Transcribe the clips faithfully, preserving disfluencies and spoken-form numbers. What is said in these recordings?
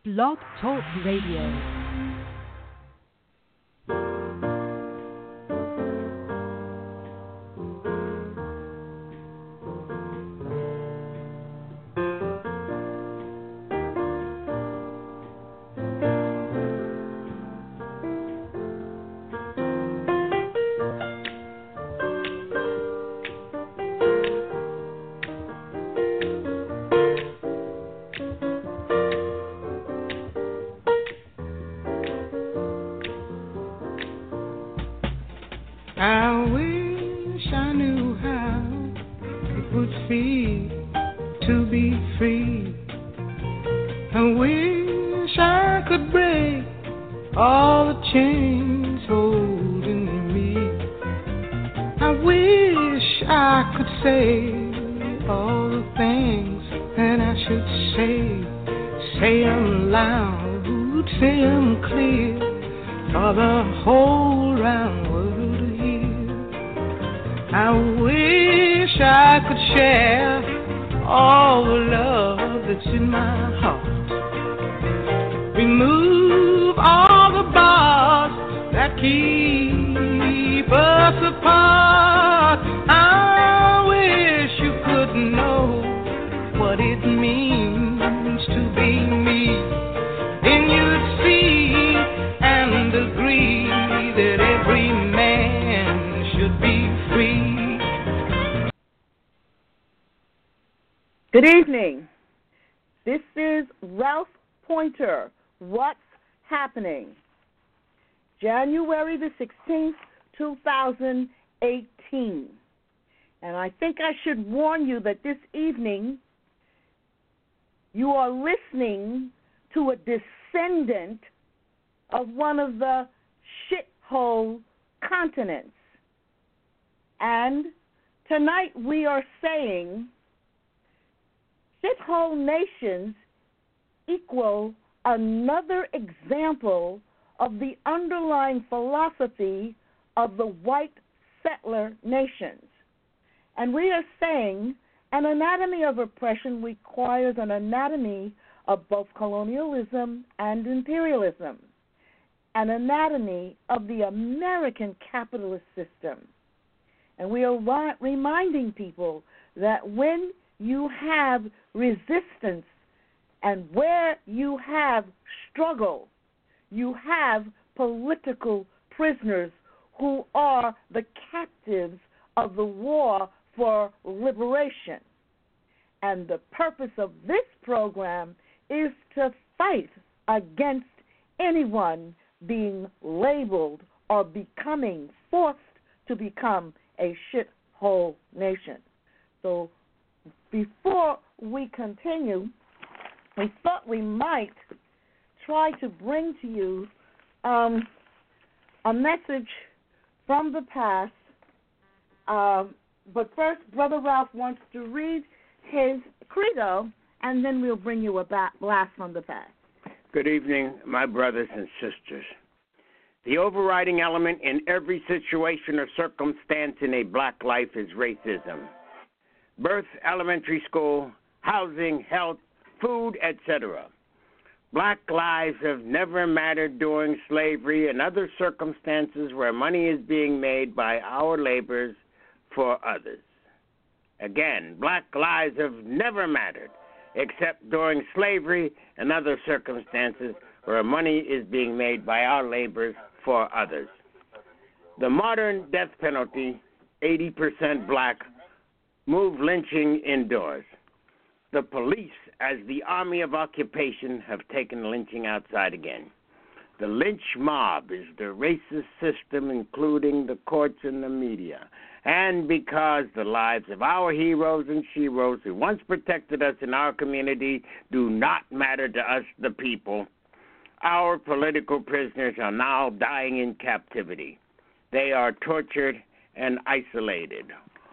Blog Talk Radio. Good evening. This is Ralph Pointer. What's happening? January the sixteenth, two thousand eighteen. And I think I should warn you that this evening you are listening to a descendant of one of the shithole continents. And tonight we are saying shithole nations equal another example of the underlying philosophy of the white settler nations. And we are saying an anatomy of oppression requires an anatomy of both colonialism and imperialism, an anatomy of the American capitalist system. And we are ri- reminding people that when you have resistance and where you have struggle, you have political prisoners who are the captives of the war for liberation. And the purpose of this program is to fight against anyone being labeled or becoming forced to become a shithole nation. So before we continue, we thought we might try to bring to you um, a message from the past. Um, but first, Brother Ralph wants to read his credo, and then we'll bring you a ba- blast from the past. Good evening, my brothers and sisters. The overriding element in every situation or circumstance in a black life is racism. Birth, elementary school, housing, health, food, et cetera. Black lives have never mattered during slavery and other circumstances where money is being made by our laborers for others. Again, black lives have never mattered except during slavery and other circumstances where money is being made by our laborers for others. The modern death penalty, eighty percent black, move lynching indoors. The police, as the army of occupation, have taken lynching outside again. The lynch mob is the racist system, including the courts and the media. And because the lives of our heroes and sheroes who once protected us in our community do not matter to us, the people, our political prisoners are now dying in captivity. They are tortured and isolated.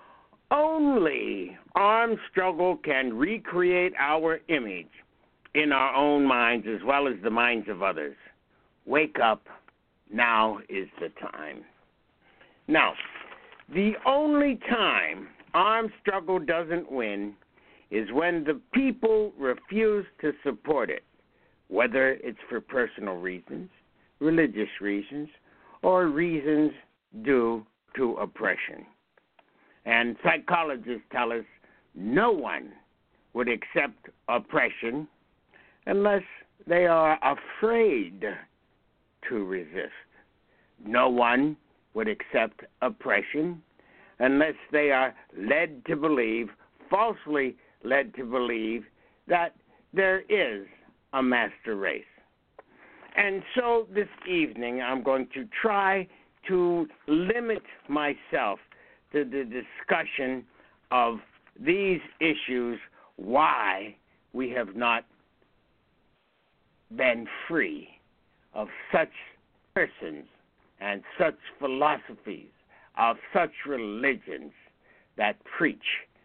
Only armed struggle can recreate our image in our own minds as well as the minds of others. Wake up. Now is the time. Now, the only time armed struggle doesn't win is when the people refuse to support it. whether it's for personal reasons, religious reasons, or reasons due to oppression. And psychologists tell us no one would accept oppression unless they are afraid to resist. No one would accept oppression unless they are led to believe, falsely led to believe, that there is a master race. And so this evening I'm going to try to limit myself to the discussion of these issues, why we have not been free of such persons and such philosophies, of such religions that preach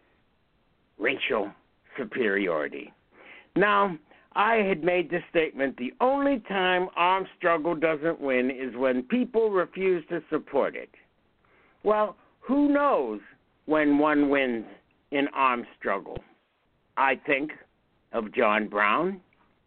racial superiority. Now, I had made the statement, the only time armed struggle doesn't win is when people refuse to support it. Well, who knows when one wins in armed struggle? I think of John Brown.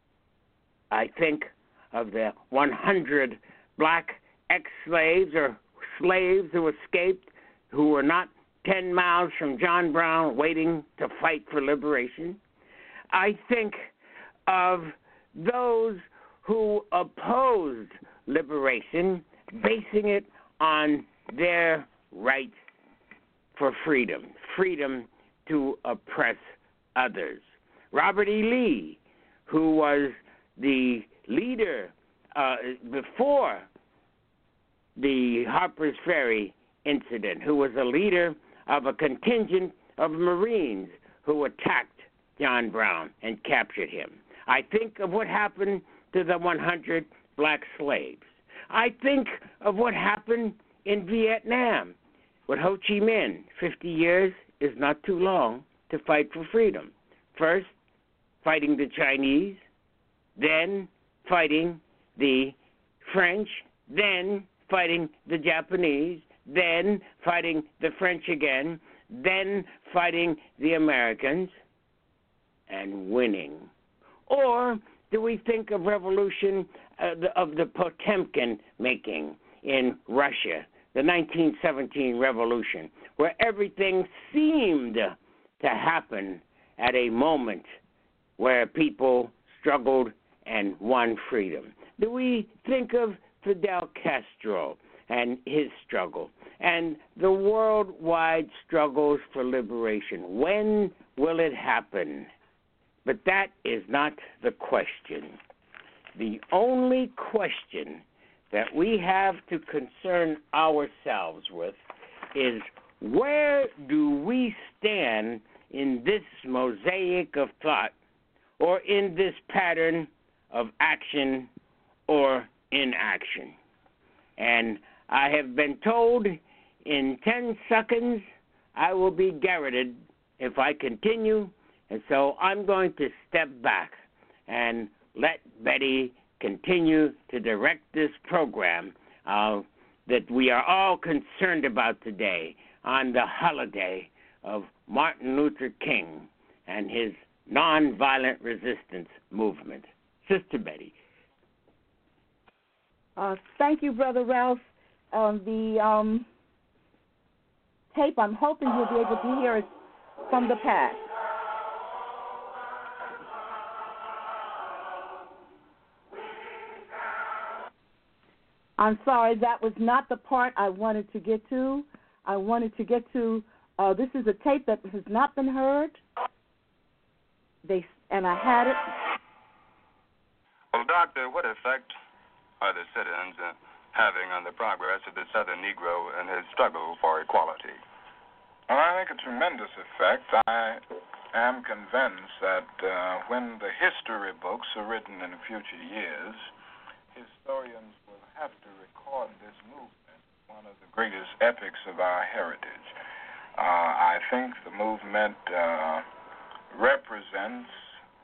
I think of the one hundred black ex-slaves or slaves who escaped, who were not ten miles from John Brown waiting to fight for liberation. I think of those who opposed liberation, basing it on their right for freedom, freedom to oppress others. Robert E. Lee, who was the leader uh, before the Harper's Ferry incident, who was a leader of a contingent of Marines who attacked John Brown and captured him. I think of what happened to the one hundred black slaves. I think of what happened in Vietnam with Ho Chi Minh. Fifty years is not too long to fight for freedom. First, fighting the Chinese, then fighting the French, then fighting the Japanese, then fighting the French again, then fighting the Americans, and winning. Or do we think of revolution uh, the, of the Potemkin making in Russia, the nineteen seventeen revolution, where everything seemed to happen at a moment where people struggled and won freedom? Do we think of Fidel Castro and his struggle and the worldwide struggles for liberation? When will it happen? But that is not the question. The only question that we have to concern ourselves with is, where do we stand in this mosaic of thought, or in this pattern of action or inaction? And I have been told in ten seconds I will be garroted if I continue, and so I'm going to step back and let Betty continue to direct this program uh, that we are all concerned about today on the holiday of Martin Luther King and his nonviolent resistance movement. Sister Betty. Uh, thank you, Brother Ralph. Um, the um, tape, I'm hoping you'll be able to hear it from the past. I'm sorry, that was not the part I wanted to get to. I wanted to get to, uh, this is a tape that has not been heard. They and I had it. Well, Doctor, what effect are the sit-ins uh, having on the progress of the Southern Negro and his struggle for equality? Well, I think a tremendous effect. I am convinced that uh, when the history books are written in future years, historians will have to record this movement, one of the greatest epics of our heritage. Uh, I think the movement uh, represents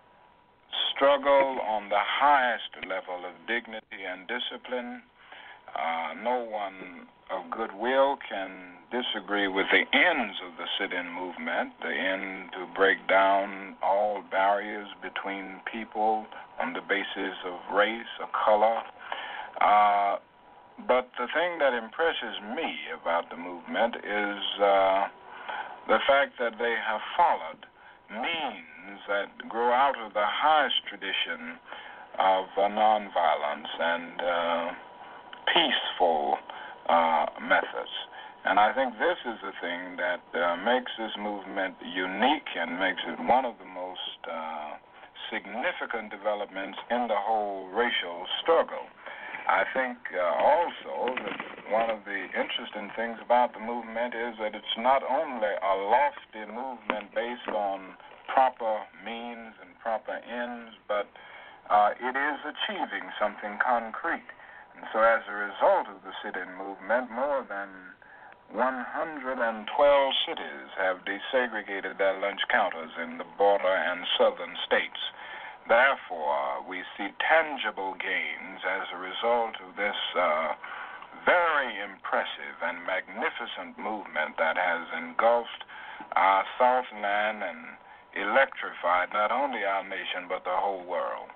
struggle on the highest level of dignity and discipline, Uh, no one of goodwill can disagree with the ends of the sit-in movement, the end to break down all barriers between people on the basis of race or color. Uh, but the thing that impresses me about the movement is uh, the fact that they have followed means that grow out of the highest tradition of uh, nonviolence and uh, peaceful uh, methods. And I think this is the thing that uh, makes this movement unique and makes it one of the most uh, significant developments in the whole racial struggle. I think uh, also that one of the interesting things about the movement is that it's not only a lofty movement based on proper means and proper ends, but uh, it is achieving something concrete. And so as a result of the sit-in movement, more than one hundred twelve cities have desegregated their lunch counters in the border and southern states. Therefore, we see tangible gains as a result of this uh, very impressive and magnificent movement that has engulfed our Southland and electrified not only our nation but the whole world.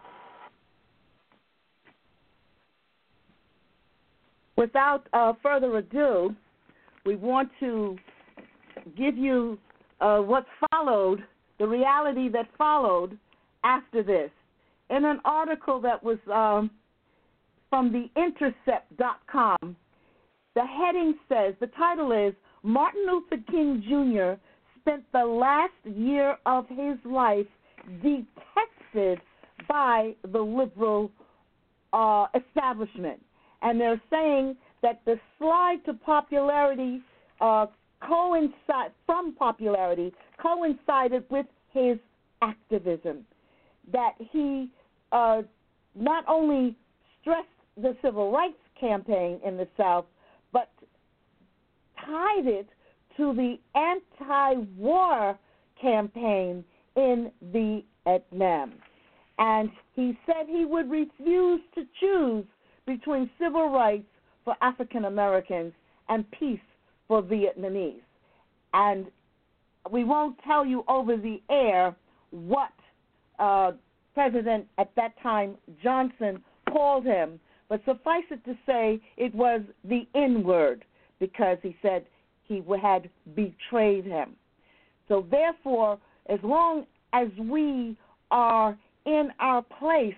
Without uh, further ado, we want to give you uh, what followed, the reality that followed after this. In an article that was um, from the intercept dot com, the heading says, the title is, Martin Luther King Junior spent the last year of his life detested by the liberal uh, establishment. And they're saying that the slide to popularity uh, coincide from popularity coincided with his activism. That he uh, not only stressed the civil rights campaign in the South, but tied it to the anti-war campaign in Vietnam. And he said he would refuse to choose between civil rights for African Americans and peace for Vietnamese. And we won't tell you over the air what uh, President at that time Johnson called him, but suffice it to say it was the N-word, because he said he had betrayed him. So therefore, as long as we are in our place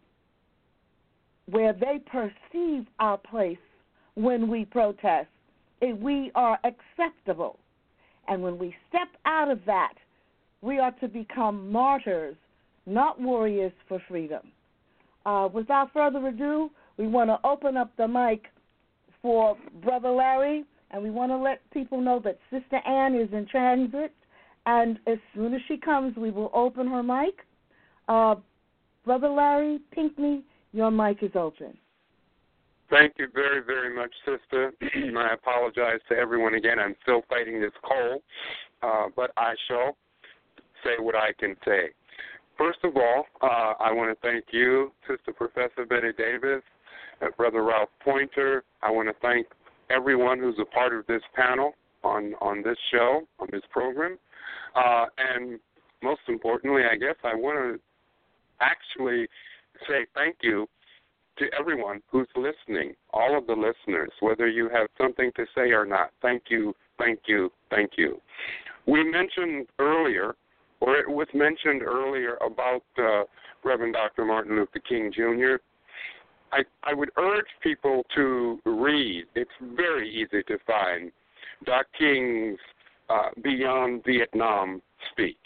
where they perceive our place when we protest, if we are acceptable. And when we step out of that, we are to become martyrs, not warriors for freedom. Uh, without further ado, we want to open up the mic for Brother Larry, and we want to let people know that Sister Ann is in transit, and as soon as she comes, we will open her mic. Uh, Brother Larry Pinckney, your mic is open. Thank you very, very much, Sister. I apologize to everyone again. I'm still fighting this cold, uh, but I shall say what I can say. First of all, uh, I want to thank you, Sister Professor Betty Davis, uh, Brother Ralph Pointer. I want to thank everyone who's a part of this panel on, on this show, on this program. Uh, and most importantly, I guess I want to actually say thank you to everyone who's listening, all of the listeners, whether you have something to say or not. Thank you, thank you, thank you. We mentioned earlier, or it was mentioned earlier about uh, Reverend Doctor Martin Luther King Junior I, I would urge people to read. It's very easy to find Doc King's uh, Beyond Vietnam speech.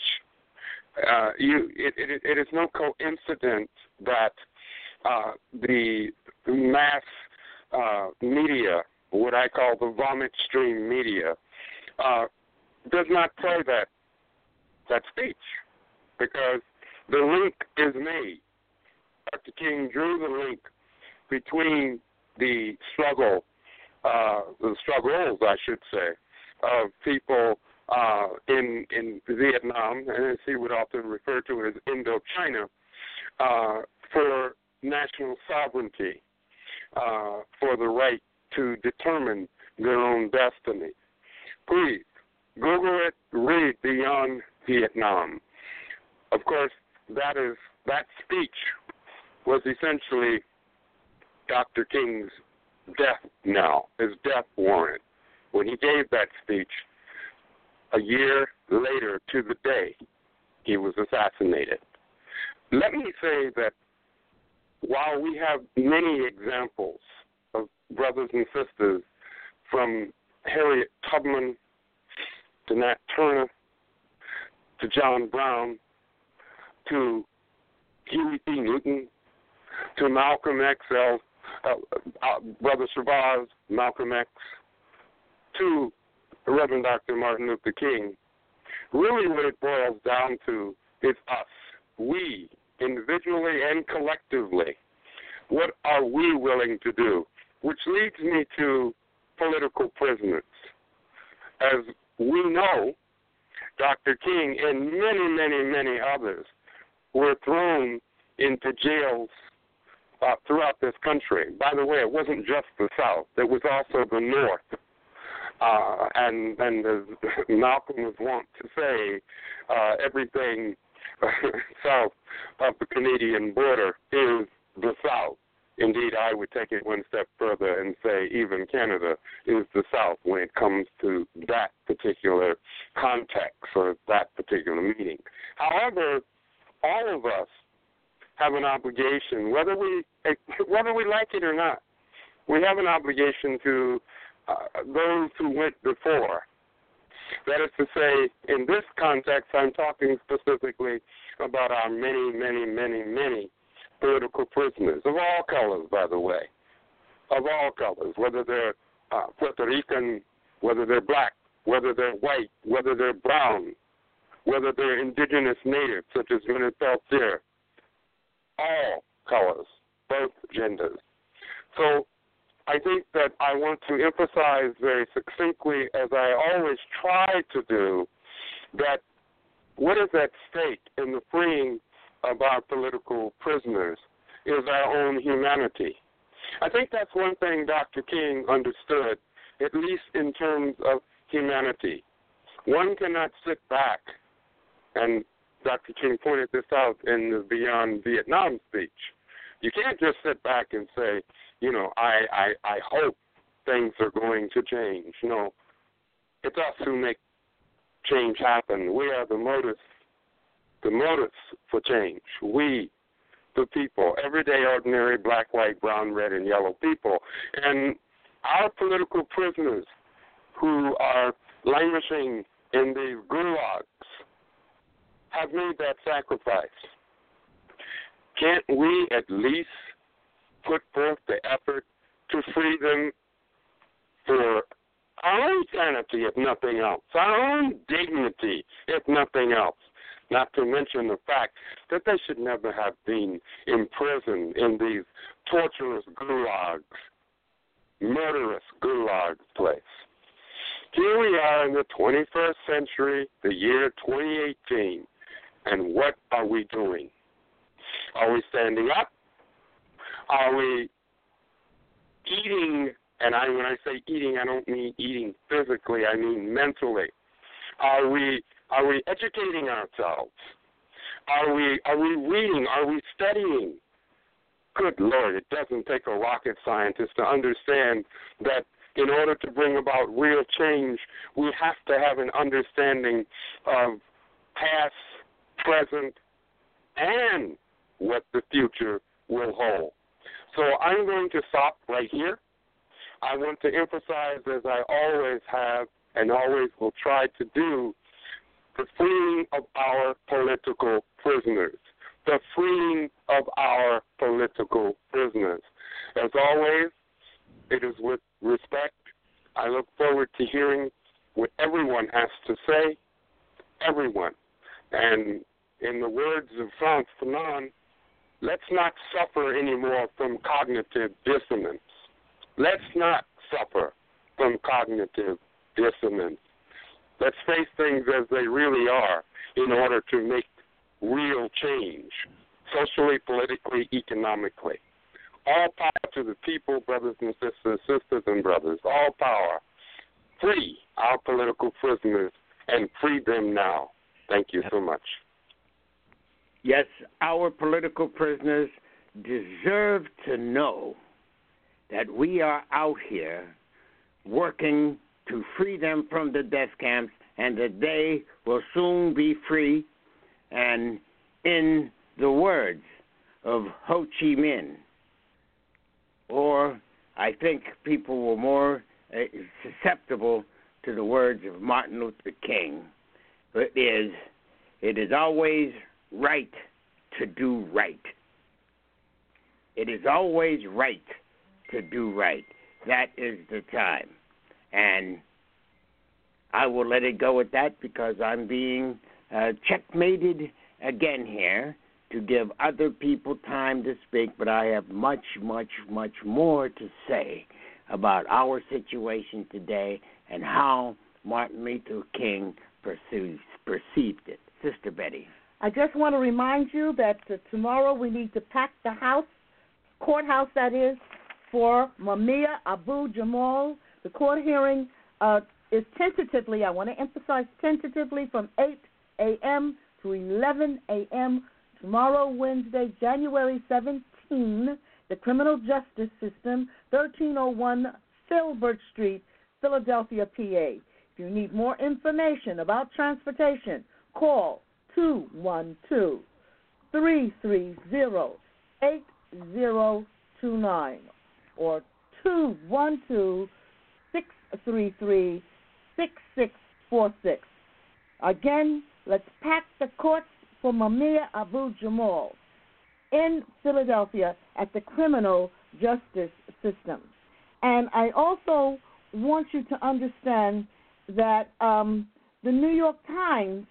Uh, you, it, it, it is no coincidence that uh, the mass uh, media, what I call the vomit stream media, uh, does not play that that speech, because the link is made. Doctor King drew the link between the struggle, uh, the struggles, I should say, of people uh, in in Vietnam, and as he would often refer to it as Indochina, uh, for national sovereignty, uh, for the right to determine their own destiny. Please, Google it, read Beyond Vietnam. Of course, that is that speech was essentially Doctor King's death knell, his death warrant. When he gave that speech, a year later to the day, he was assassinated. Let me say that while we have many examples of brothers and sisters, from Harriet Tubman to Nat Turner to John Brown to Huey P. Newton to Malcolm X, uh, uh, Brother Shabazz, Malcolm X, to Reverend Doctor Martin Luther King, really what it boils down to is us, we, individually and collectively. What are we willing to do? Which leads me to political prisoners. As we know, Doctor King and many, many, many others were thrown into jails uh, throughout this country. By the way, it wasn't just the South. It was also the North. Uh, and, and as Malcolm was wont to say, uh, everything south of the Canadian border is the South. Indeed, I would take it one step further and say even Canada is the South when it comes to that particular context or that particular meaning. However, all of us have an obligation, whether we whether we like it or not, we have an obligation to uh, those who went before. That is to say, in this context, I'm talking specifically about our many, many, many, many political prisoners, of all colors, by the way, of all colors, whether they're uh, Puerto Rican, whether they're black, whether they're white, whether they're brown, whether they're indigenous natives, such as Gwyneth Peltier, all colors, both genders. So I think that I want to emphasize very succinctly, as I always try to do, that what is at stake in the freeing of our political prisoners is our own humanity. I think that's one thing Doctor King understood, at least in terms of humanity. One cannot sit back, and Doctor King pointed this out in the Beyond Vietnam speech. You can't just sit back and say, you know, I, I, I hope things are going to change. No, it's us who make change happen. We are the motives, the motives for change. We, the people, everyday, ordinary, black, white, brown, red, and yellow people. And our political prisoners who are languishing in these gulags have made that sacrifice. Can't we at least put forth the effort to free them for our own sanity, if nothing else, our own dignity, if nothing else, not to mention the fact that they should never have been imprisoned in these torturous gulags, murderous gulag place. Here we are in the twenty-first century, the year twenty eighteen, and what are we doing? Are we standing up? Are we eating? And I, when I say eating, I don't mean eating physically. I mean mentally. Are we are we educating ourselves? Are we are we reading? Are we studying? Good Lord, it doesn't take a rocket scientist to understand that in order to bring about real change, we have to have an understanding of past, present, and what the future will hold. So I'm going to stop right here. I want to emphasize, as I always have and always will try to do, the freeing of our political prisoners. The freeing of our political prisoners. As always, it is with respect. I look forward to hearing what everyone has to say, everyone. And in the words of Frantz Fanon, let's not suffer anymore from cognitive dissonance. Let's not suffer from cognitive dissonance. Let's face things as they really are in order to make real change, socially, politically, economically. All power to the people, brothers and sisters, sisters and brothers. All power. Free our political prisoners and free them now. Thank you so much. Yes, our political prisoners deserve to know that we are out here working to free them from the death camps and that they will soon be free. And in the words of Ho Chi Minh, or I think people were more uh, susceptible to the words of Martin Luther King, it is, it is always right to do right. It is always right to do right. That is the time. And I will let it go at that because I'm being uh, checkmated again here to give other people time to speak, but I have much, much, much more to say about our situation today and how Martin Luther King perceives, perceived it. Sister Betty. I just want to remind you that uh, tomorrow we need to pack the house, courthouse that is, for Mumia Abu Jamal. The court hearing uh, is tentatively, I want to emphasize tentatively, from eight a.m. to eleven a.m. tomorrow, Wednesday, January seventeenth, the Criminal Justice System, thirteen oh one Filbert Street, Philadelphia, P A. If you need more information about transportation, call two one two, three three zero, eight zero two nine or two one two, six three three, six six four six. Again, let's pack the courts for Mumia Abu Jamal in Philadelphia at the Criminal Justice System. And I also want you to understand that um, the New York Times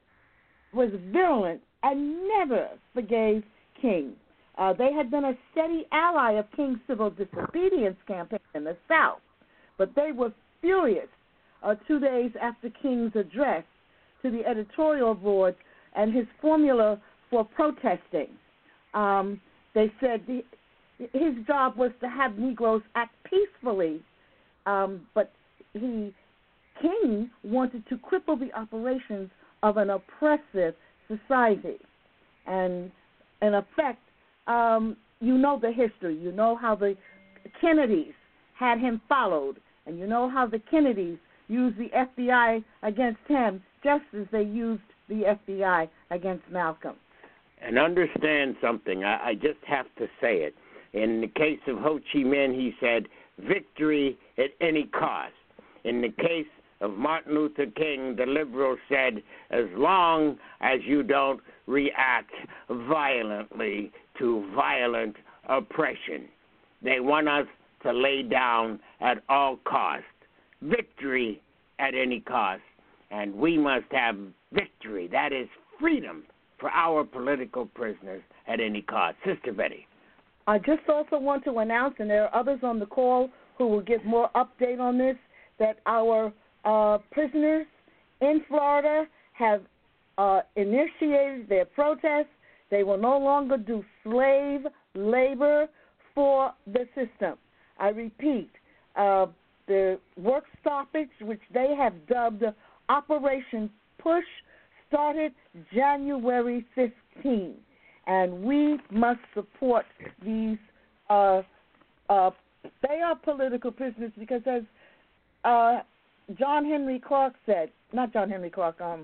was virulent and never forgave King. Uh, they had been a steady ally of King's civil disobedience campaign in the South, but they were furious uh, two days after King's address to the editorial board and his formula for protesting. Um, they said the, his job was to have Negroes act peacefully, um, but he, King wanted to cripple the operations of an oppressive society. And in effect, um, you know the history. You know how the Kennedys had him followed, and you know how the Kennedys used the F B I against him just as they used the F B I against Malcolm. And understand something. I, I just have to say it. In the case of Ho Chi Minh, he said, victory at any cost. In the case of Martin Luther King, the liberals said, as long as you don't react violently to violent oppression. They want us to lay down at all costs. Victory at any cost. And we must have victory. That is freedom for our political prisoners at any cost. Sister Betty. I just also want to announce, and there are others on the call who will get more update on this, that our uh, prisoners in Florida have uh, initiated their protest. They will no longer do slave labor for the system. I repeat, uh, the work stoppage, which they have dubbed Operation Push, started January fifteenth, and we must support these. Uh, uh, they are political prisoners because, as uh, John Henry Clark said, not John Henry Clark, um,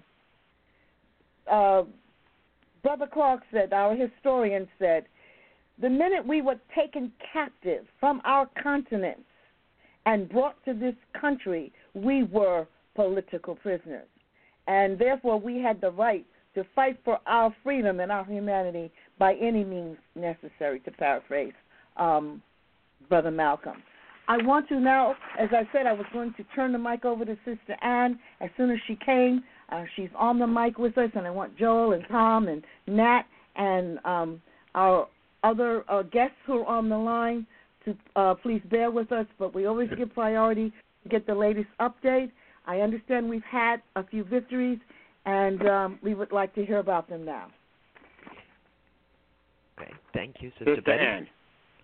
uh, Brother Clark said, our historian said, the minute we were taken captive from our continents and brought to this country, we were political prisoners. And therefore, we had the right to fight for our freedom and our humanity by any means necessary, to paraphrase um, Brother Malcolm. I want to now, as I said, I was going to turn the mic over to Sister Ann as soon as she came. Uh, she's on the mic with us, and I want Joel and Tom and Nat and um, our other uh, guests who are on the line to uh, please bear with us, but we always give priority to get the latest update. I understand we've had a few victories, and um, we would like to hear about them now. Okay, thank you, Sister, Sister Betty. Ann.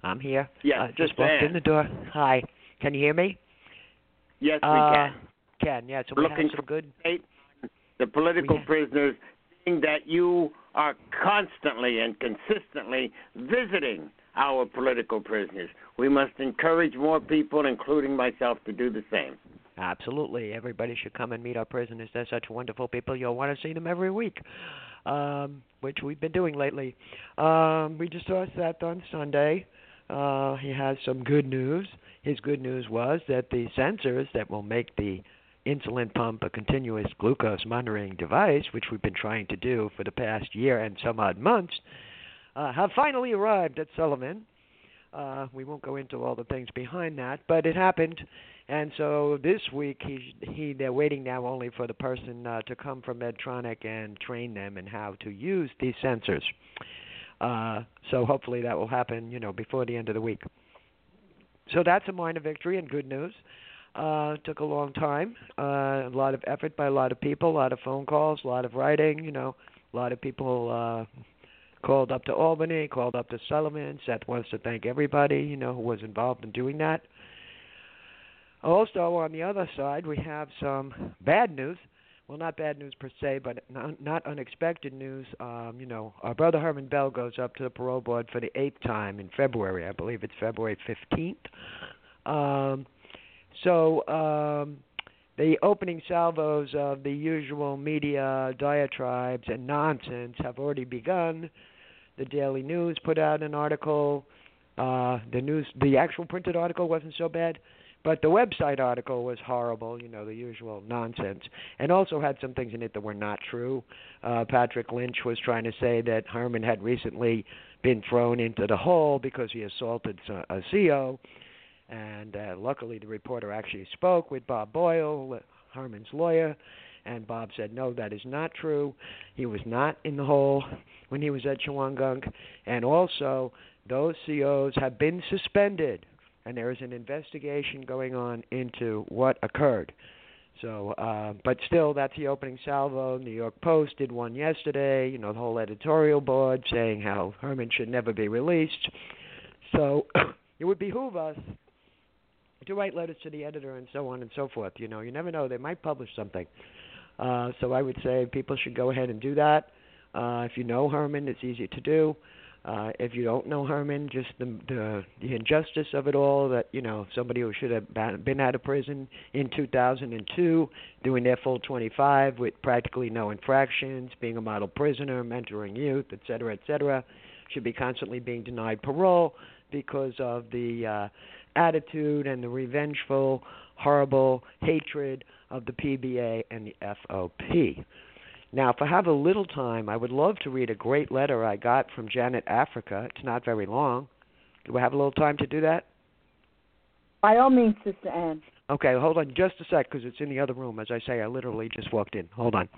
I'm here. Yes, uh, just Sister walked Ann. in the door. Hi. Can you hear me? Yes, we uh, can. Can, yeah. So We're we have looking some for good... the political We- prisoners, seeing that you are constantly and consistently visiting our political prisoners. We must encourage more people, including myself, to do the same. Absolutely. Everybody should come and meet our prisoners. They're such wonderful people. You'll want to see them every week, um, which we've been doing lately. Um, we just saw Seth on Sunday. Uh, he has some good news. His good news was that the sensors that will make the insulin pump a continuous glucose monitoring device, which we've been trying to do for the past year and some odd months, uh, have finally arrived at Sullivan. Uh, we won't go into all the things behind that, but it happened. And so this week, he, he they're waiting now only for the person uh, to come from Medtronic and train them in how to use these sensors. Uh, so hopefully that will happen, you know, before the end of the week. So that's a minor victory and good news. Uh, took a long time, uh, a lot of effort by a lot of people, a lot of phone calls, a lot of writing, you know, a lot of people uh, called up to Albany, called up to Sullivan. Seth wants to thank everybody, you know, who was involved in doing that. Also, on the other side, we have some bad news. Well, not bad news per se, but not, not unexpected news. Um, you know, our brother Herman Bell goes up to the parole board for the eighth time in February. I believe it's February fifteenth. Um, so um, the opening salvos of the usual media diatribes and nonsense have already begun. The Daily News put out an article. Uh, the news, the actual printed article wasn't so bad. But the website article was horrible, you know, the usual nonsense, and also had some things in it that were not true. Uh, Patrick Lynch was trying to say that Herman had recently been thrown into the hole because he assaulted a C O, and uh, luckily the reporter actually spoke with Bob Boyle, Herman's lawyer, and Bob said, no, that is not true. He was not in the hole when he was at Chewongunk, and also those C Os have been suspended. And there is an investigation going on into what occurred. So, uh, but still, that's the opening salvo. New York Post did one yesterday, you know, the whole editorial board saying how Herman should never be released. So it would behoove us to write letters to the editor and so on and so forth. You know, you never know. They might publish something. Uh, so I would say people should go ahead and do that. Uh, if you know Herman, it's easy to do. Uh, if you don't know Herman, just the, the the injustice of it all, that, you know, somebody who should have been out of prison in two thousand two, doing their full twenty-five with practically no infractions, being a model prisoner, mentoring youth, et cetera, et cetera, should be constantly being denied parole because of the uh, attitude and the revengeful, horrible hatred of the P B A and the F O P. Now, if I have a little time, I would love to read a great letter I got from Janet Africa. It's not very long. Do I have a little time to do that? By all means, Sister Ann. Okay, hold on just a sec, because it's in the other room. As I say, I literally just walked in. Hold on.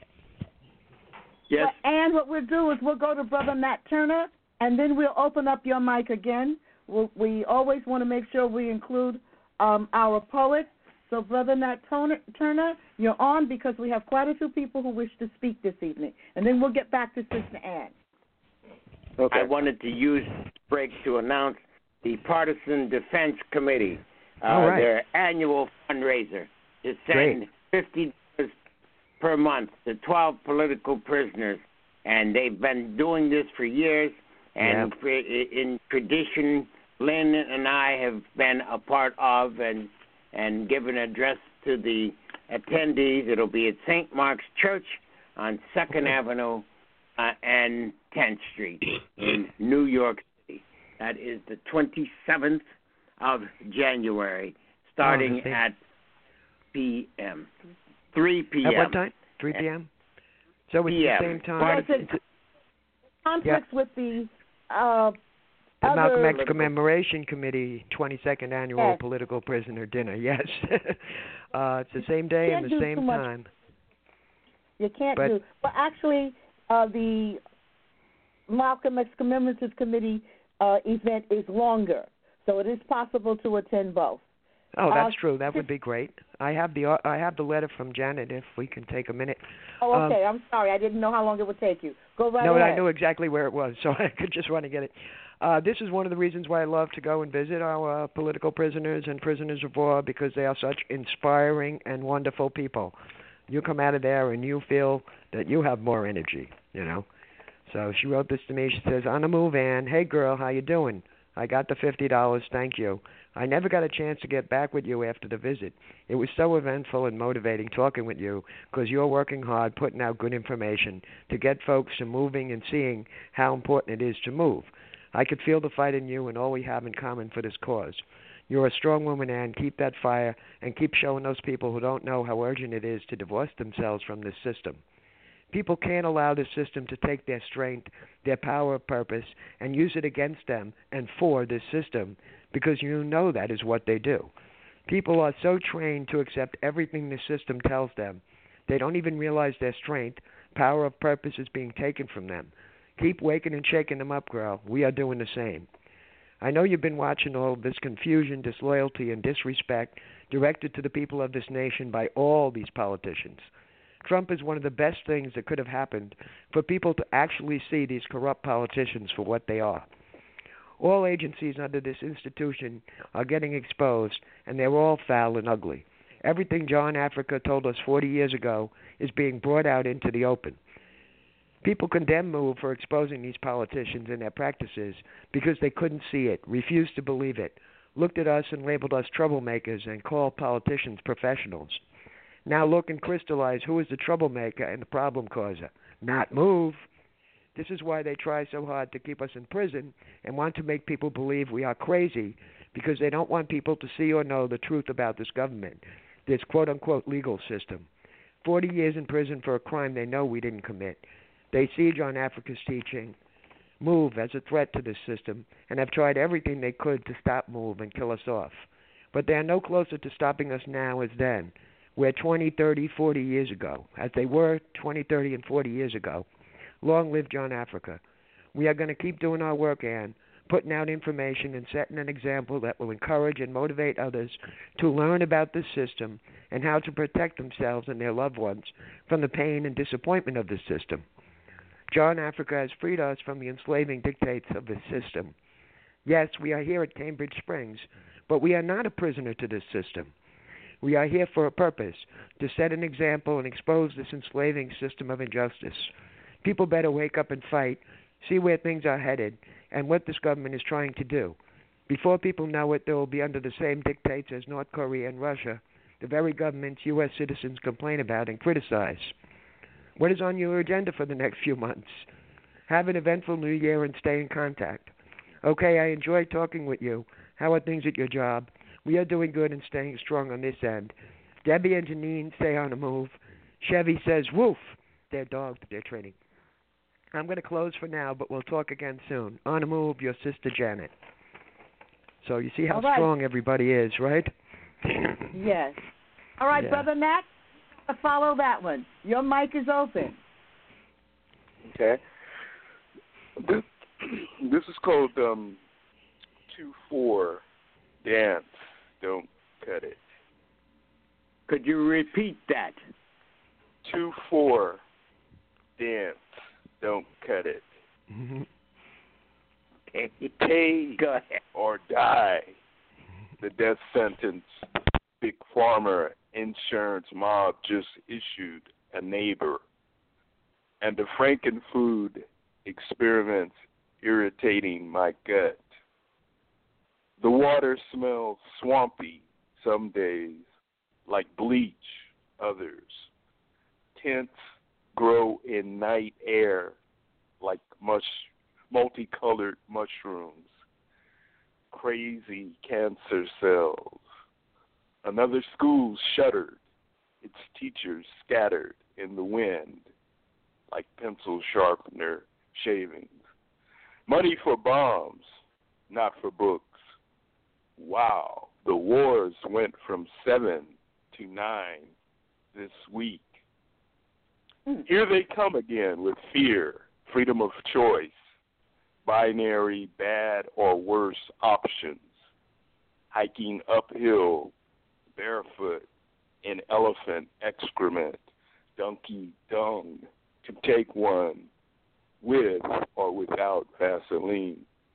Yes. Well, and what we'll do is we'll go to Brother Nat Turner, and then we'll open up your mic again. We'll, we always want to make sure we include um, our poet. So, Brother Nat Turner, you're on because we have quite a few people who wish to speak this evening. And then we'll get back to Sister Ann. Okay. I wanted to use this break to announce the Partisan Defense Committee, uh, right. their annual fundraiser, to send fifty dollars per month to twelve political prisoners. And they've been doing this for years. And yep. for, in tradition, Lynn and I have been a part of and and give an address to the attendees. It'll be at Saint Mark's Church on second Avenue uh, and tenth Street in New York City. That is the twenty-seventh of January, starting oh, at p m three p m At what time? three p.m.? So it's p m the same time. Well, it's a conflicts yeah. with the... Uh, The Other Malcolm X political. Commemoration Committee twenty-second Annual yes. Political Prisoner Dinner, yes. uh, it's the same day and the same time. You can't but, do... Well, actually, uh, the Malcolm X Commemorative Committee uh, event is longer, so it is possible to attend both. Oh, that's uh, true. That would be great. I have the I have the letter from Janet if we can take a minute. Oh, okay. Um, I'm sorry. I didn't know how long it would take you. Go right no, ahead. No, I knew exactly where it was, so I could just want to get it. Uh, this is one of the reasons why I love to go and visit our uh, political prisoners and prisoners of war, because they are such inspiring and wonderful people. You come out of there and you feel that you have more energy, you know. So she wrote this to me. She says, "On the move, Ann. Hey, girl, how you doing? I got the fifty dollars. Thank you. I never got a chance to get back with you after the visit. It was so eventful and motivating talking with you, because you're working hard, putting out good information to get folks to moving and seeing how important it is to move. I could feel the fight in you and all we have in common for this cause. You're a strong woman, Ann. Keep that fire and keep showing those people who don't know how urgent it is to divorce themselves from this system. People can't allow this system to take their strength, their power of purpose, and use it against them and for this system, because you know that is what they do. People are so trained to accept everything the system tells them, they don't even realize their strength, power of purpose is being taken from them. Keep waking and shaking them up, girl. We are doing the same. I know you've been watching all of this confusion, disloyalty, and disrespect directed to the people of this nation by all these politicians. Trump is one of the best things that could have happened for people to actually see these corrupt politicians for what they are. All agencies under this institution are getting exposed, and they're all foul and ugly. Everything John Africa told us forty years ago is being brought out into the open. People condemn MOVE for exposing these politicians and their practices because they couldn't see it, refused to believe it, looked at us and labeled us troublemakers and called politicians professionals. Now look and crystallize who is the troublemaker and the problem causer. Not MOVE. This is why they try so hard to keep us in prison and want to make people believe we are crazy, because they don't want people to see or know the truth about this government, this quote-unquote legal system. Forty years in prison for a crime they know we didn't commit. They see John Africa's teaching, MOVE, as a threat to this system, and have tried everything they could to stop MOVE and kill us off. But they are no closer to stopping us now as then. We're twenty, thirty, forty years ago, as they were twenty, thirty, and forty years ago. Long live John Africa. We are going to keep doing our work, Ann, putting out information and setting an example that will encourage and motivate others to learn about this system and how to protect themselves and their loved ones from the pain and disappointment of this system. John Africa has freed us from the enslaving dictates of this system. Yes, we are here at Cambridge Springs, but we are not a prisoner to this system. We are here for a purpose, to set an example and expose this enslaving system of injustice. People better wake up and fight, see where things are headed, and what this government is trying to do. Before people know it, they will be under the same dictates as North Korea and Russia, the very governments U S citizens complain about and criticize. What is on your agenda for the next few months? Have an eventful new year and stay in contact. Okay, I enjoyed talking with you. How are things at your job? We are doing good and staying strong on this end. Debbie and Janine stay on the move. Chevy says, woof, their dog that they're training. I'm going to close for now, but we'll talk again soon. On the move, your sister Janet. So you see how right. strong everybody is, right? Yes. All right, yeah. Brother Nat, follow that one. Your mic is open. Okay. This, this is called um, two four Dance. Don't cut it. Could you repeat that? two four Dance. Don't cut it. Okay. Pay Go ahead. or die. The death sentence Big Pharma insurance mob just issued a neighbor. And the Frankenfood experiments irritating my gut. The water smells swampy some days, like bleach others. Tents grow in night air like mush, multicolored mushrooms. Crazy cancer cells. Another school shuttered, its teachers scattered in the wind like pencil sharpener shavings. Money for bombs, not for books. Wow, the wars went from seven to nine this week. Mm. Here they come again with fear, freedom of choice, binary bad or worse options, hiking uphill, barefoot, in elephant excrement, donkey dung, to take one with or without Vaseline,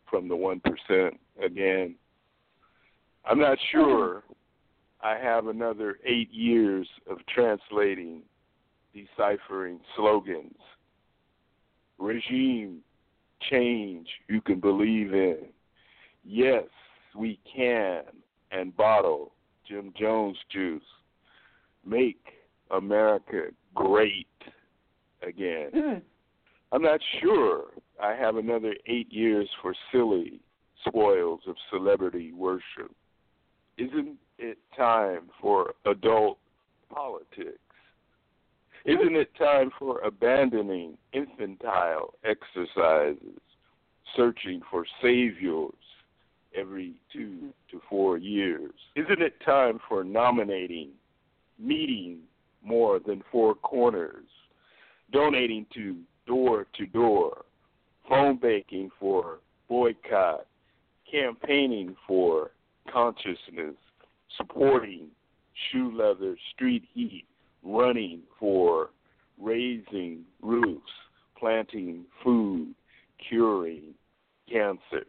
from the one percent again. I'm not sure I have another eight years of translating, deciphering slogans. Regime change you can believe in. Yes, we can. And bottle Jim Jones juice. Make America great again. Mm. I'm not sure I have another eight years for silly spoils of celebrity worship. Isn't it time for adult politics? Isn't it time for abandoning infantile exercises, searching for saviors every two to four years? Isn't it time for nominating, meeting more than four corners, donating to door to door, phone banking for boycott, campaigning for consciousness, supporting shoe leather, street heat, running for raising roofs, planting food, curing cancer?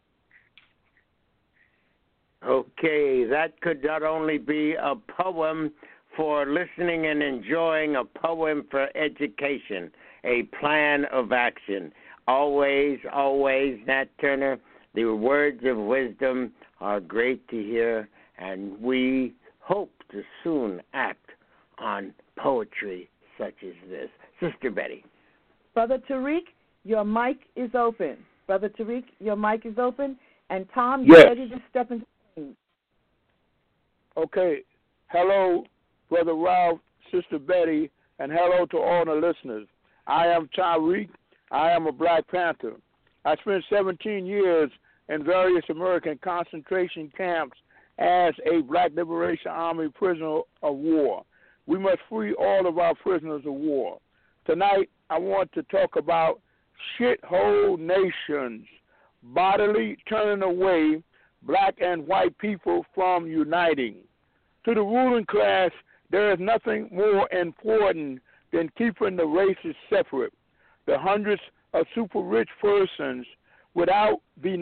Okay, that could not only be a poem for listening and enjoying, a poem for education, a plan of action. Always, always, Nat Turner, the words of wisdom are great to hear, and we hope to soon act on poetry such as this. Sister Betty. Brother Tariq, your mic is open. Brother Tariq, your mic is open, and Tom, you're yes. ready to step into the scene. Okay. Hello, Brother Ralph, Sister Betty, and hello to all the listeners. I am Tariq. I am a Black Panther. I spent seventeen years in various American concentration camps as a Black Liberation Army prisoner of war. We must free all of our prisoners of war. Tonight, I want to talk about shithole nations bodily turning away black and white people from uniting. To the ruling class, there is nothing more important than keeping the races separate. The hundreds of super rich persons without the...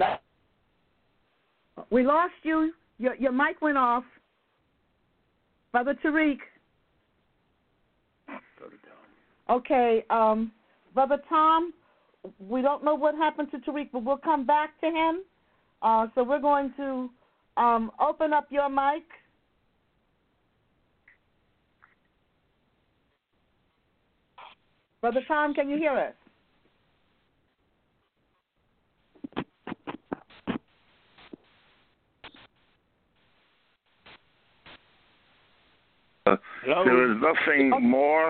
We lost you. Your, your mic went off. Brother Tariq. Okay, um, Brother Tom, we don't know what happened to Tariq, but we'll come back to him. Uh, so we're going to um, open up your mic. Brother Tom, can you hear us? Uh, there is nothing okay. more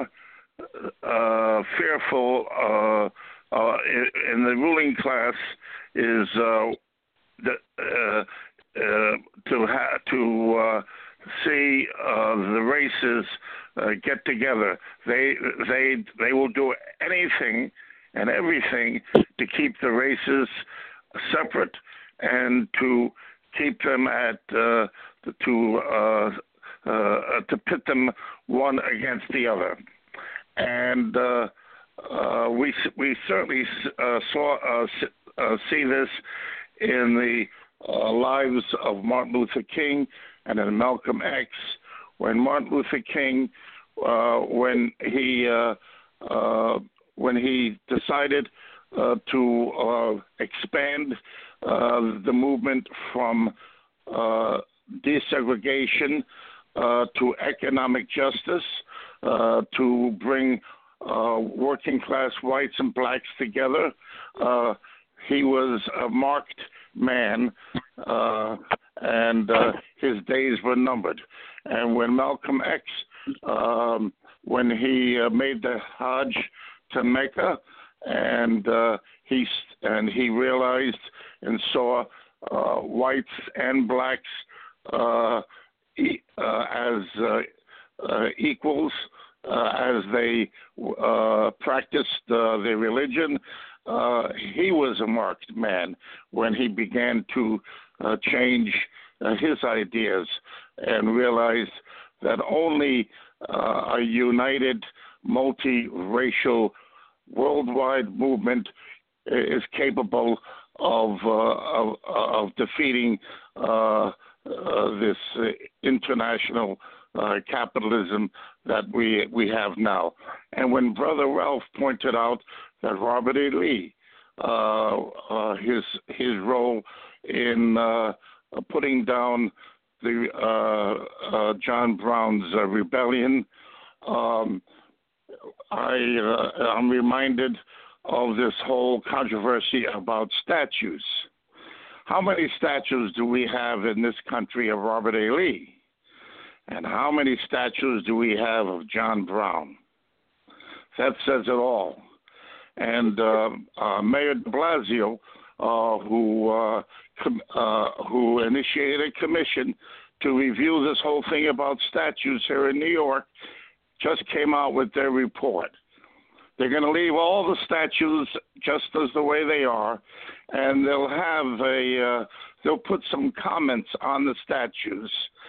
uh, fearful uh, uh, in, in the ruling class is uh, the, uh, uh, to ha- to uh, see uh, the races uh, get together. They they they will do anything and everything to keep the races separate and to keep them at uh, to. Uh, Uh, to pit them one against the other, and uh, uh, we we certainly uh, saw uh, uh, see this in the uh, lives of Martin Luther King and in Malcolm X. When Martin Luther King, uh, when he uh, uh, when he decided uh, to uh, expand uh, the movement from uh, desegregation Uh, to economic justice, uh, to bring uh, working class whites and blacks together. Uh, he was a marked man, uh, and uh, his days were numbered. And when Malcolm X, um, when he uh, made the Hajj to Mecca, and uh, he and he realized and saw uh, whites and blacks Uh, Uh, as uh, uh, equals, uh, as they uh, practiced uh, their religion. Uh, he was a marked man when he began to uh, change uh, his ideas and realized that only uh, a united, multiracial, worldwide movement is capable of uh, of, of defeating uh, uh, this uh, international uh, capitalism that we we have now. And when Brother Ralph pointed out that Robert E. Lee, uh, uh, his his role in uh, putting down the uh, uh, John Brown's uh, rebellion, um, I uh, I'm reminded of this whole controversy about statues. How many statues do we have in this country of Robert A. Lee? And how many statues do we have of John Brown? That says it all. And uh, uh, Mayor de Blasio, uh, who uh, com- uh, who initiated a commission to review this whole thing about statues here in New York, just came out with their report. They're going to leave all the statues just as the way they are, and they'll have a uh, they'll put some comments on the statues.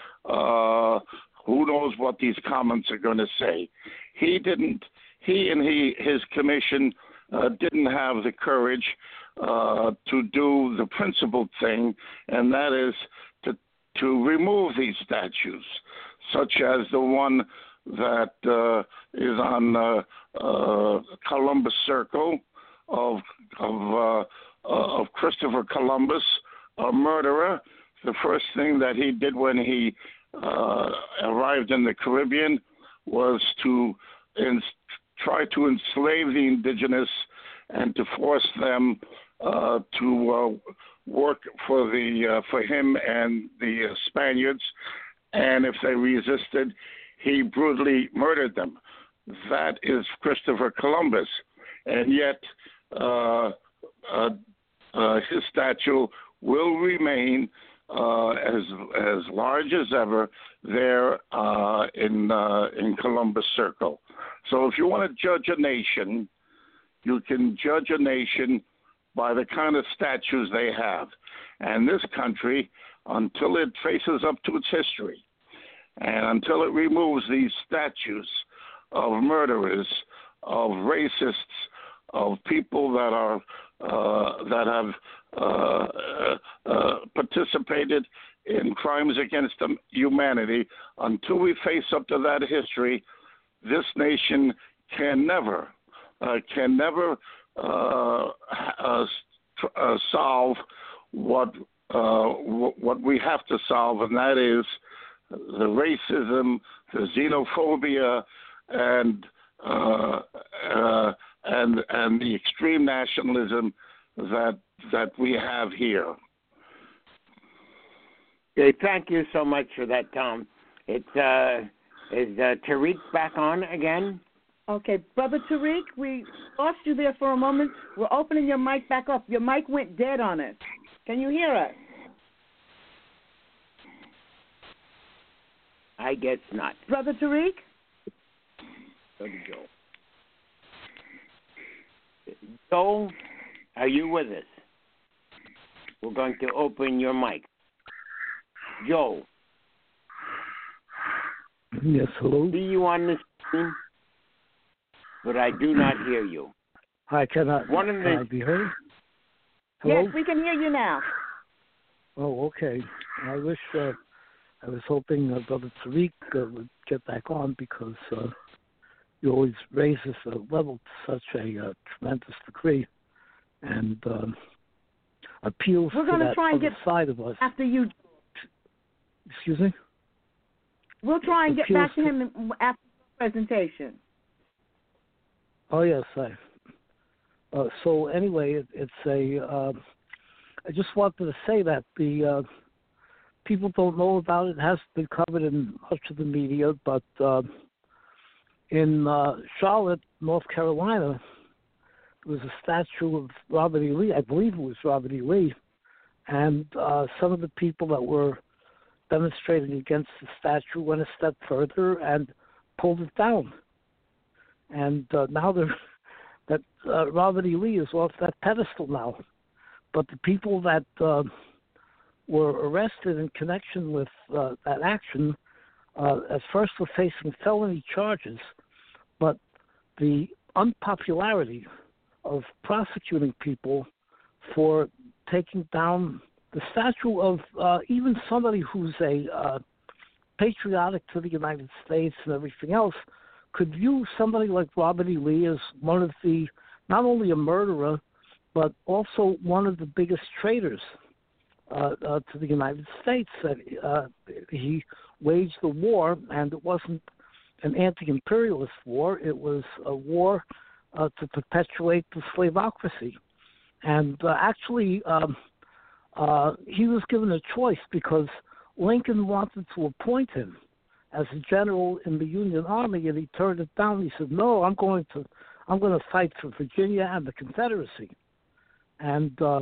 Uh, who knows what these comments are going to say? He didn't. He and he his commission uh, didn't have the courage uh, to do the principled thing, and that is to to remove these statues, such as the one that uh, is on uh, uh, Columbus Circle of of, uh, uh, of Christopher Columbus, a murderer. The first thing that he did when he uh, arrived in the Caribbean was to in, try to enslave the indigenous and to force them uh, to uh, work for the uh, for him and the uh, Spaniards, and if they resisted, he brutally murdered them. That is Christopher Columbus, and yet uh, uh, uh, his statue will remain uh, as as large as ever there uh, in uh, in Columbus Circle. So, if you want to judge a nation, you can judge a nation by the kind of statues they have. And this country, until it faces up to its history, and until it removes these statues of murderers, of racists, of people that are uh, that have uh, uh, participated in crimes against humanity, until we face up to that history, this nation can never uh, can never uh, uh, uh, solve what uh, what we have to solve, and that is the racism, the xenophobia, and uh, uh, and and the extreme nationalism that that we have here. Okay, thank you so much for that, Tom. It uh, is uh, Tariq back on again? Okay, Brother Tariq, we lost you there for a moment. We're opening your mic back up. Your mic went dead on us. Can you hear us? I guess not. Brother Tariq? Go to Joe. Joe, are you with us? We're going to open your mic. Joe. Yes, hello? See you on the screen, but I do not hear you. I cannot, One of can the, I be heard? Hello? Yes, we can hear you now. Oh, okay. I wish uh, I was hoping uh, Brother Tariq uh, would get back on because uh, he always raises the level to such a uh, tremendous degree and uh, appeals We're to gonna that try and other get side of us. After you. Excuse me? We'll try and get Appeals back to him after the presentation. Oh, yes. I, uh, so anyway, it, it's a. Uh, I just wanted to say that the uh, people don't know about it. It hasn't been covered in much of the media, but uh, in uh, Charlotte, North Carolina, there was a statue of Robert E. Lee. I believe it was Robert E. Lee, and uh, some of the people that were demonstrating against the statue went a step further and pulled it down. And uh, now they're, that uh, Robert E. Lee is off that pedestal now. But the people that uh, were arrested in connection with uh, that action uh, at first were facing felony charges, but the unpopularity of prosecuting people for taking down the statue of uh, even somebody who's a uh, patriotic to the United States and everything else could view somebody like Robert E. Lee as one of the, not only a murderer, but also one of the biggest traitors uh, uh, to the United States. That uh, he waged a war, and it wasn't an anti-imperialist war. It was a war uh, to perpetuate the slavocracy. And uh, actually, um, uh, he was given a choice because Lincoln wanted to appoint him as a general in the Union Army, and he turned it down. He said, "No, I'm going to, I'm going to fight for Virginia and the Confederacy." And uh,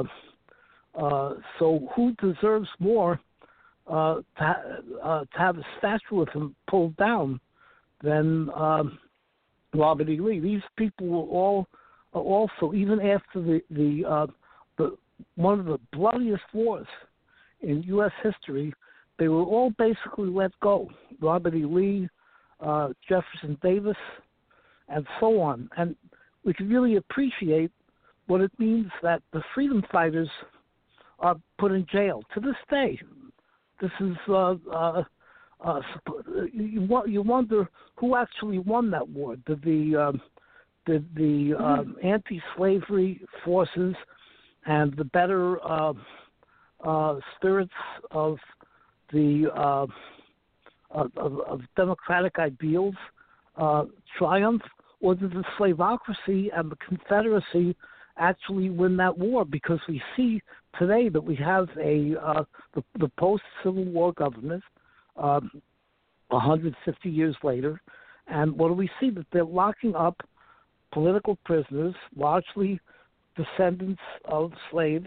uh, so, who deserves more uh, to, uh, to have a statue of him pulled down than um, Robert E. Lee? These people were all uh, also, even after the the, uh, the one of the bloodiest wars in U S history, they were all basically let go. Robert E. Lee, uh, Jefferson Davis, and so on. And we can really appreciate what it means that the freedom fighters are put in jail to this day. This is uh, uh, uh, you, you wonder who actually won that war. Did the um, did the um, anti-slavery forces and the better uh, uh, spirits of the uh, of, of democratic ideals uh, triumph, or did the slavocracy and the Confederacy actually win that war? Because we see today that we have a uh, the, the post-Civil War government um, one hundred fifty years later, and what do we see? That they're locking up political prisoners, largely descendants of slaves,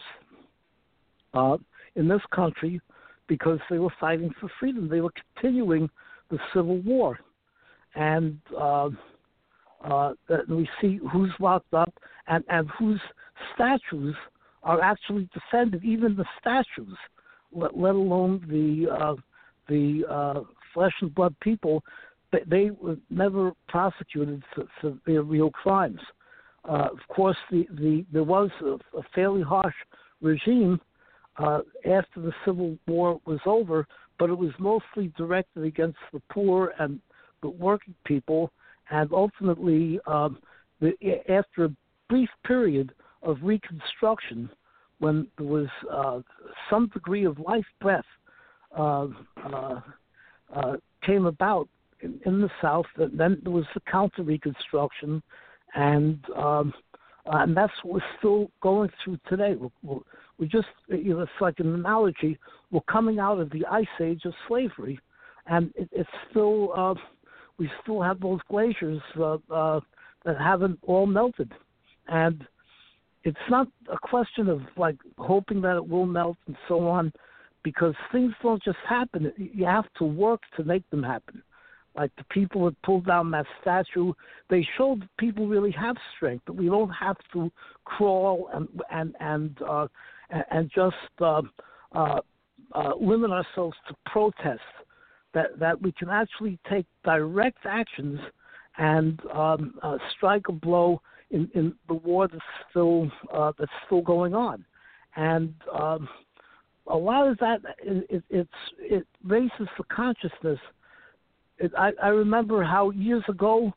uh, in this country, because they were fighting for freedom. They were continuing the Civil War. And uh, uh, we see who's locked up and, and whose statues are actually defended, even the statues, let, let alone the uh, the uh, flesh and blood people. They, they were never prosecuted for, for their real crimes. Uh, of course, the, the, there was a, a fairly harsh regime Uh, after the Civil War was over, but it was mostly directed against the poor and the working people, and ultimately, um, the, after a brief period of Reconstruction, when there was uh, some degree of life breath uh, uh, uh, came about in, in the South, and then there was the counter-Reconstruction, and um, and that's what we're still going through today. We're, we're, We just, you know, it's like an analogy. We're coming out of the ice age of slavery, and it, it's still, uh, we still have those glaciers uh, uh, that haven't all melted. And it's not a question of, like, hoping that it will melt and so on, because things don't just happen. You have to work to make them happen. Like the people that pulled down that statue, they showed that people really have strength, that we don't have to crawl and, and, and, uh, and just uh, uh, uh, limit ourselves to protest, that, that we can actually take direct actions and um, uh, strike a blow in, in the war that's still uh, that's still going on. And um, a lot of that, it, it's, it raises the consciousness. It, I, I remember how years ago,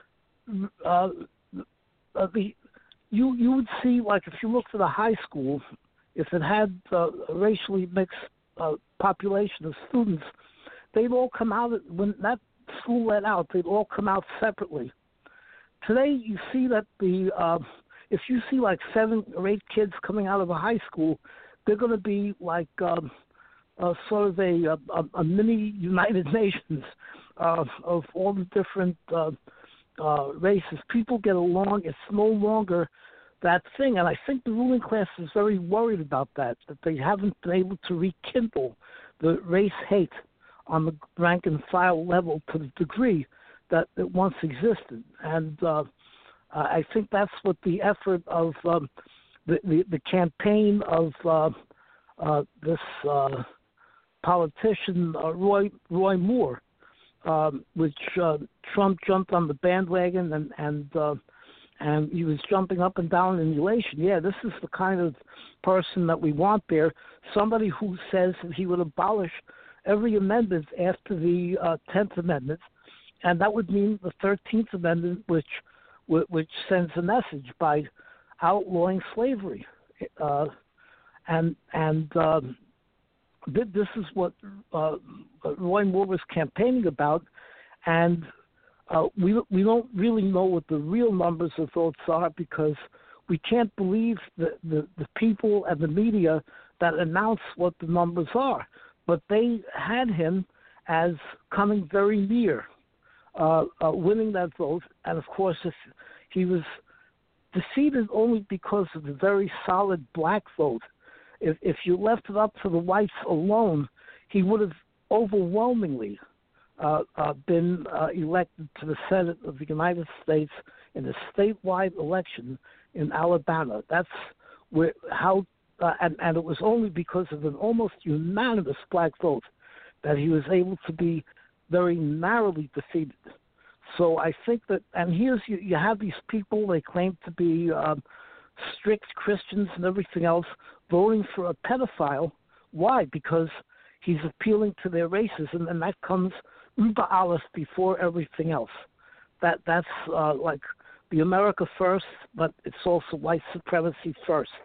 uh, uh, the you you would see, like, if you looked at a high school, if it had uh, a racially mixed uh, population of students, they'd all come out, when that school let out, they'd all come out separately. Today, you see that the, uh, if you see like seven or eight kids coming out of a high school, they're going to be like um, uh, sort of a, a, a mini United Nations uh, of all the different uh, uh, races. People get along. It's no longer that thing, and I think the ruling class is very worried about that, that they haven't been able to rekindle the race hate on the rank and file level to the degree that it once existed. And uh, I think that's what the effort of um, the, the, the campaign of uh, uh, this uh, politician, uh, Roy, Roy Moore, um, which uh, Trump jumped on the bandwagon and, and uh, and he was jumping up and down in elation. Yeah, this is the kind of person that we want there, somebody who says that he would abolish every amendment after the uh, tenth Amendment, and that would mean the thirteenth Amendment, which which sends a message by outlawing slavery. Uh, and and um, this is what uh, Roy Moore was campaigning about, and Uh, we we don't really know what the real numbers of votes are because we can't believe the, the, the people and the media that announce what the numbers are. But they had him as coming very near uh, uh, winning that vote. And, of course, if he was defeated only because of the very solid black vote. If, if you left it up to the whites alone, he would have overwhelmingly Uh, uh, been uh, elected to the Senate of the United States in a statewide election in Alabama. That's where how, uh, and, and it was only because of an almost unanimous black vote that he was able to be very narrowly defeated. So I think that, and here's you, you have these people, they claim to be um, strict Christians and everything else, voting for a pedophile. Why? Because he's appealing to their racism, and that comes über alles before everything else. That that's uh, like the America first, but it's also white supremacy first.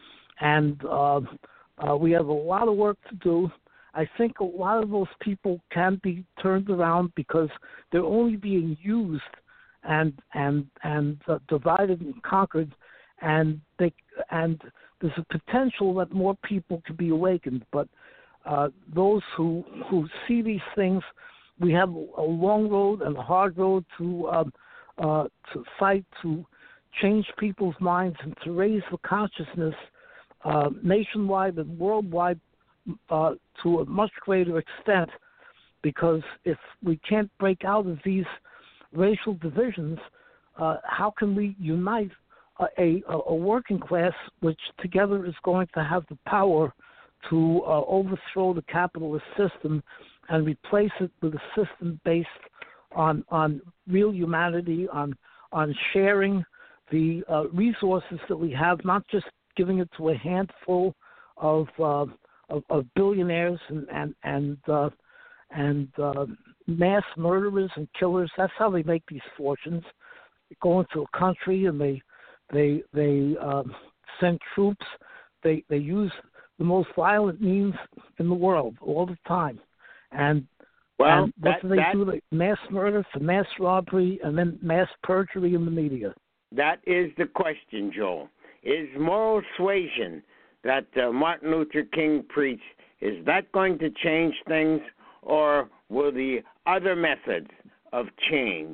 And uh, uh, we have a lot of work to do. I think a lot of those people can be turned around because they're only being used and and and uh, divided and conquered, and they and there's a potential that more people can be awakened. But uh, those who who see these things, we have a long road and a hard road to um, uh, to fight to change people's minds and to raise the consciousness uh, nationwide and worldwide uh, to a much greater extent. Because if we can't break out of these racial divisions, uh, how can we unite a, a, a working class which together is going to have the power to uh, overthrow the capitalist system and replace it with a system based on on real humanity, on on sharing the uh, resources that we have, not just giving it to a handful of uh, of, of billionaires and and and, uh, and uh, mass murderers and killers. That's how they make these fortunes. They go into a country and they they they um, send troops. They they use the most violent means in the world all the time. And, well, and what that, do they that, do? Like mass murder, for mass robbery, and then mass perjury in the media. That is the question, Joel. Is moral suasion that uh, Martin Luther King preached, is that going to change things, or will the other methods of change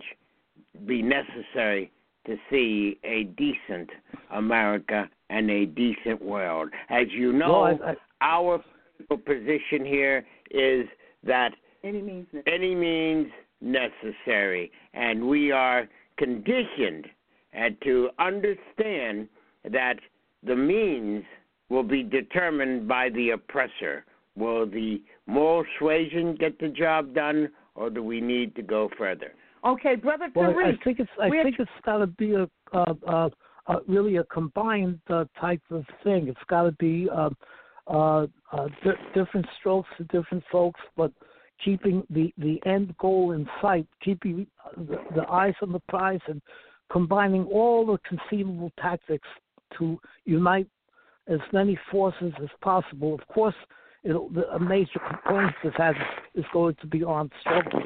be necessary to see a decent America and a decent world? As you know, well, I, I, our position here is that any means necessary. any means necessary, and we are conditioned uh, to understand that the means will be determined by the oppressor. Will the moral suasion get the job done, or do we need to go further? Okay, Brother well, Tariq. I think it's I think it's got to be a, uh, uh, uh, really a combined uh, type of thing. It's got to be uh, uh, uh, di- different strokes for different folks, but keeping the, the end goal in sight, keeping the, the eyes on the prize, and combining all the conceivable tactics to unite as many forces as possible. Of course, it'll, the, a major component of that is going to be armed struggle.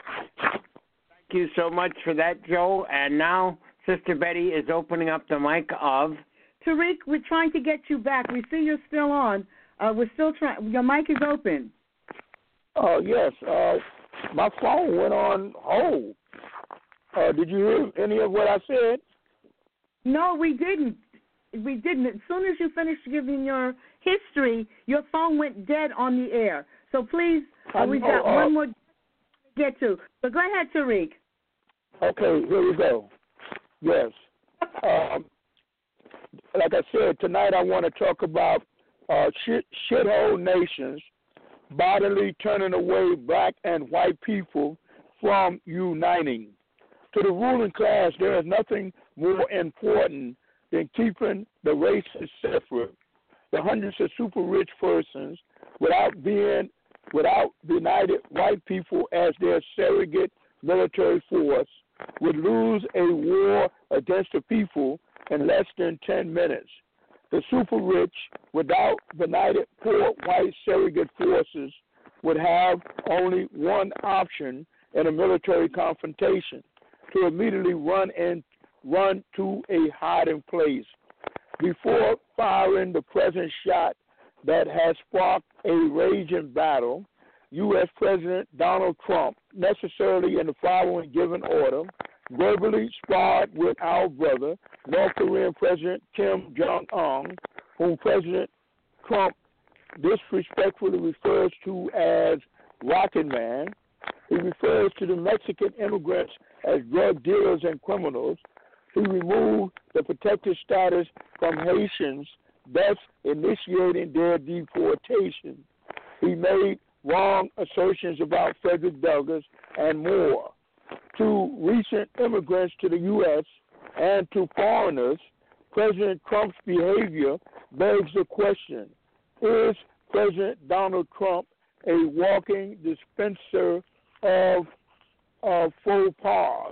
Thank you so much for that, Joe. And now Sister Betty is opening up the mic of... Tariq, we're trying to get you back. We see you're still on. Uh, we're still trying. Your mic is open. Oh, uh, yes. Uh, my phone went on hold. Uh, did you hear any of what I said? No, we didn't. We didn't. As soon as you finished giving your history, your phone went dead on the air. So please, uh, we've got uh, one more to get to. But go ahead, Tariq. Okay, here we go. Yes. Um, like I said, tonight I want to talk about uh, shit, shithole nations bodily turning away black and white people from uniting. To the ruling class, there is nothing more important than keeping the races separate. The hundreds of super rich persons, without being, without the united white people as their surrogate military force, would lose a war against the people in less than ten minutes. The super rich, without the united poor white surrogate forces, would have only one option in a military confrontation: to immediately run and run to a hiding place. Before firing the present shot that has sparked a raging battle, U S President Donald Trump, necessarily in the following given order, verbally sparred with our brother, North Korean President Kim Jong-un, whom President Trump disrespectfully refers to as Rocket Man. He refers to the Mexican immigrants as drug dealers and criminals. He removed the protected status from Haitians, thus initiating their deportation. He made wrong assertions about Frederick Douglass and more. To recent immigrants to the U S and to foreigners, President Trump's behavior begs the question: is President Donald Trump a walking dispenser of, of faux pas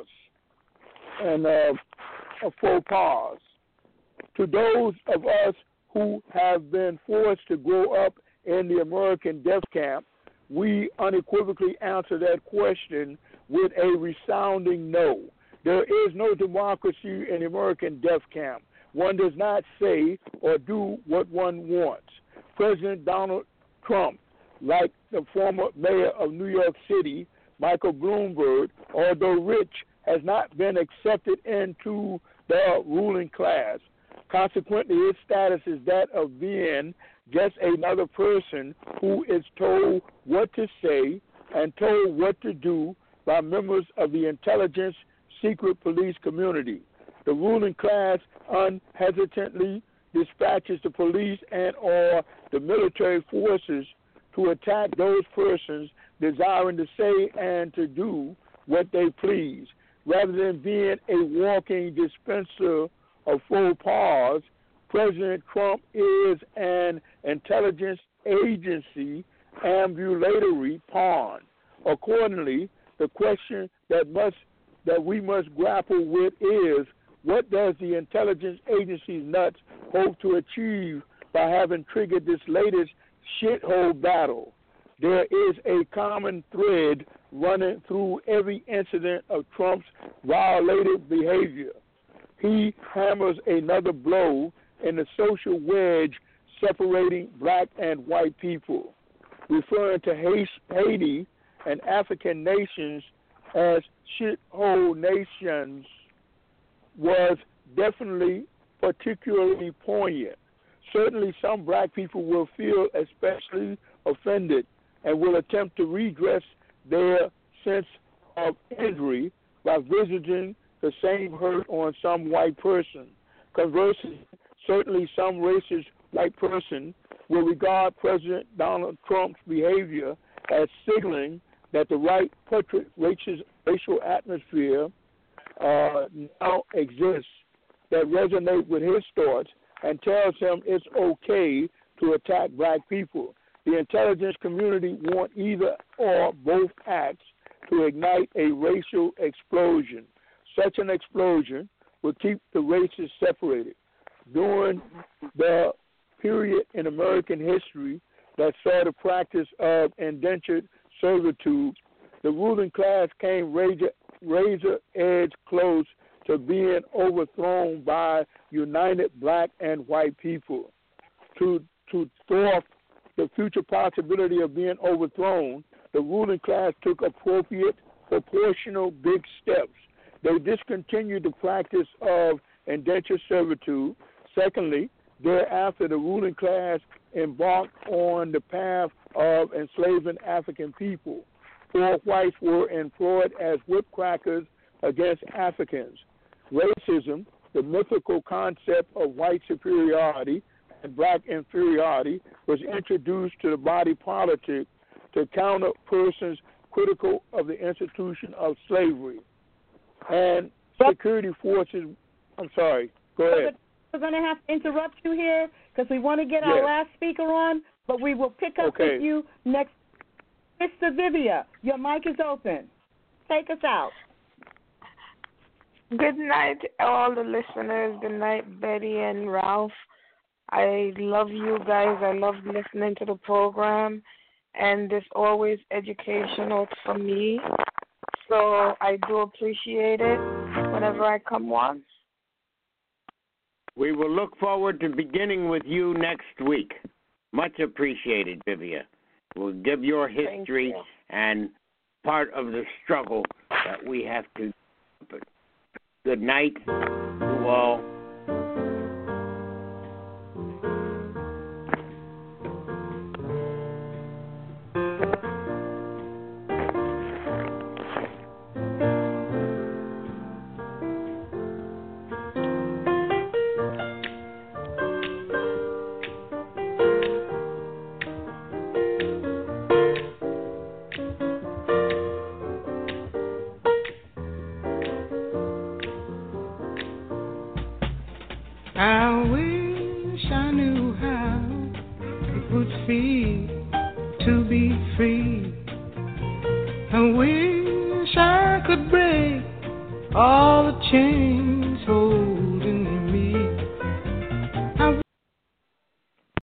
and uh, of faux pas? To those of us who have been forced to grow up in the American death camp, we unequivocally answer that question with a resounding no. There is no democracy in the American death camp. One does not say or do what one wants. President Donald Trump, like the former mayor of New York City, Michael Bloomberg, although rich, has not been accepted into the ruling class. Consequently, his status is that of being just another person who is told what to say and told what to do by members of the intelligence secret police community. The ruling class unhesitantly dispatches the police and or the military forces to attack those persons desiring to say and to do what they please. Rather than being a walking dispenser of faux pas, President Trump is an intelligence agency ambulatory pawn. Accordingly, the question that must that we must grapple with is, what does the intelligence agency's nuts hope to achieve by having triggered this latest shithole battle? There is a common thread running through every incident of Trump's violated behavior. He hammers another blow in the social wedge separating black and white people, referring to Haiti and African nations as shithole nations was definitely particularly poignant. Certainly some black people will feel especially offended and will attempt to redress their sense of injury by visiting the same hurt on some white person. Conversely, certainly some racist white person will regard President Donald Trump's behavior as signaling that the right racial atmosphere uh, now exists that resonate with his thoughts and tells him it's okay to attack black people. The intelligence community want either or both acts to ignite a racial explosion. Such an explosion would keep the races separated. During the period in American history that saw the practice of indentured servitude, the ruling class came razor, razor edge close to being overthrown by united black and white people. To, to thwart the future possibility of being overthrown, the ruling class took appropriate, proportional big steps. They discontinued the practice of indentured servitude. Secondly, thereafter, the ruling class embarked on the path of enslaving African people. Poor whites were employed as whipcrackers against Africans. Racism, the mythical concept of white superiority and black inferiority, was introduced to the body politic to counter persons critical of the institution of slavery. And security forces I'm sorry. Go ahead. We're going to have to interrupt you here because we want to get yes. our last speaker on, but we will pick up okay. with you next. Mister Vivia, your mic is open. Take us out. Good night, all the listeners. Good night, Betty and Ralph. I love you guys. I love listening to the program, and it's always educational for me. So I do appreciate it whenever I come on. We will look forward to beginning with you next week. Much appreciated, Vivia. We'll give your history you. and part of the struggle that we have to. Good night to all. I wish I knew how it would feel to be free. I wish I could break all the chains holding